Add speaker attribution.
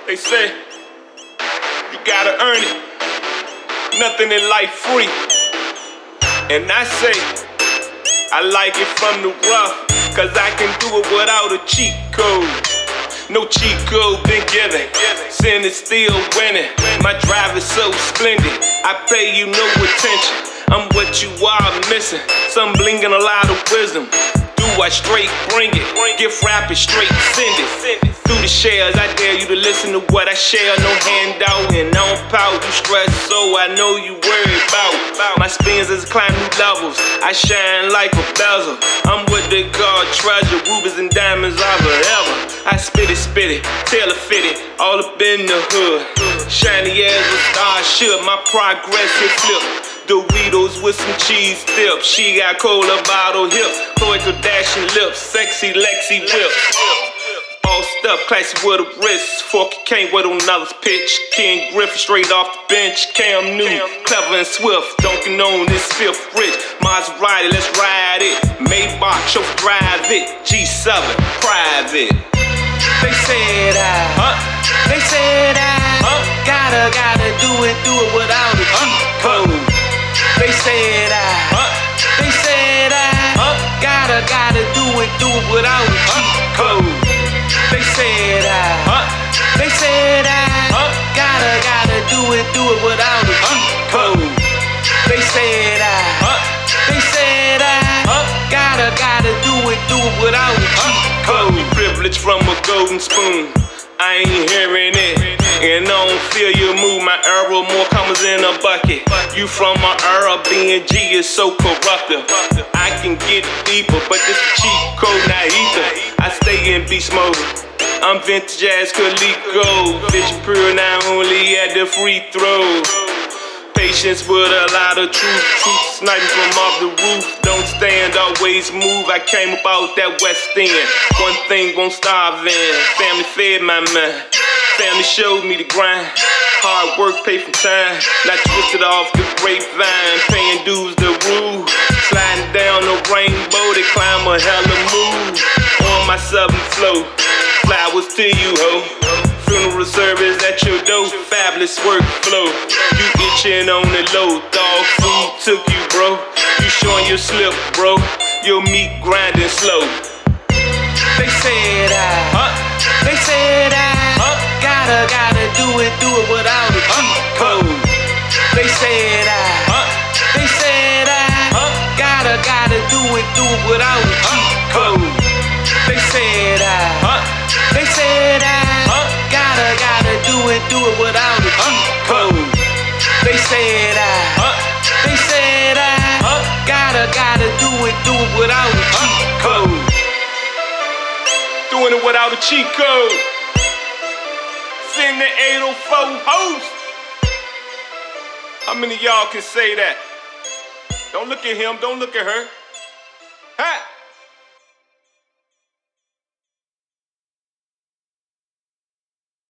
Speaker 1: They say you gotta earn it. Nothing in life free. And I say I like it from the rough, cause I can do it without a cheat code. No cheat code been given. Sin is still winning. My drive is so splendid. I pay you no attention. I'm what you are missing. Some bling and a lot of wisdom. Do I straight bring it? Gift wrap it straight, send it. Through the shares, I dare you to listen to what I share. No handout and I don't pout. You stress, so I know you worry about my spins as I climb new levels. I shine like a bezel. I'm what they call treasure. Rubies and diamonds are forever. I spit it, tailor fit it, all up in the hood. Shiny as a star should. My progress is flip. Doritos with some cheese dips. She got cola bottle hip. Khloe Kardashian lips. Sexy Lexi whip. All stuff, classy with a wrist. Forky can't wait on another pitch. King Griffin straight off the bench. Cam Newton, clever and swift. Dunking on this fifth rich. Maserati, let's ride it. Maybach, chauffeur drive it. G7, private. They said they said gotta do it without a cheat code. They said they said gotta do it without a cheat code. They said they said gotta do it without a cheat code. They said they said gotta do it without a cheat code. Privilege from a golden spoon. I ain't hearing it, and I don't feel your move. My arrow more commas in a bucket. You from my era, B&G is so corruptive. I can get deeper, but this a cheat code, not ether. I stay in beast mode. I'm vintage as Kaliko. Vision pure, not only at the free throw. Patience with a lot of truth sniping from off the roof. Don't stand, always move. I came up out that West End. One thing won't starve in. Family fed my mind. Family showed me the grind. Hard work pay for time. Not twisted off the grapevine. Paying dues the rule. Sliding down the rainbow. They climb a hella move. On my southern flow. Flowers to you, ho. Funeral service at your door. Fabulous workflow. You itching on the low. Dog food took you, bro. You showing your slip, bro. Your meat grinding slow. They said they said gotta do it without a cheat code. They said they said gotta do it without a cheat code. They said they said gotta do it without a cheat code. They said they said gotta do it without a cheat code. Doing it without a cheat code. Sing the 804 host. How many of y'all can say that? Don't look at him, don't look at her.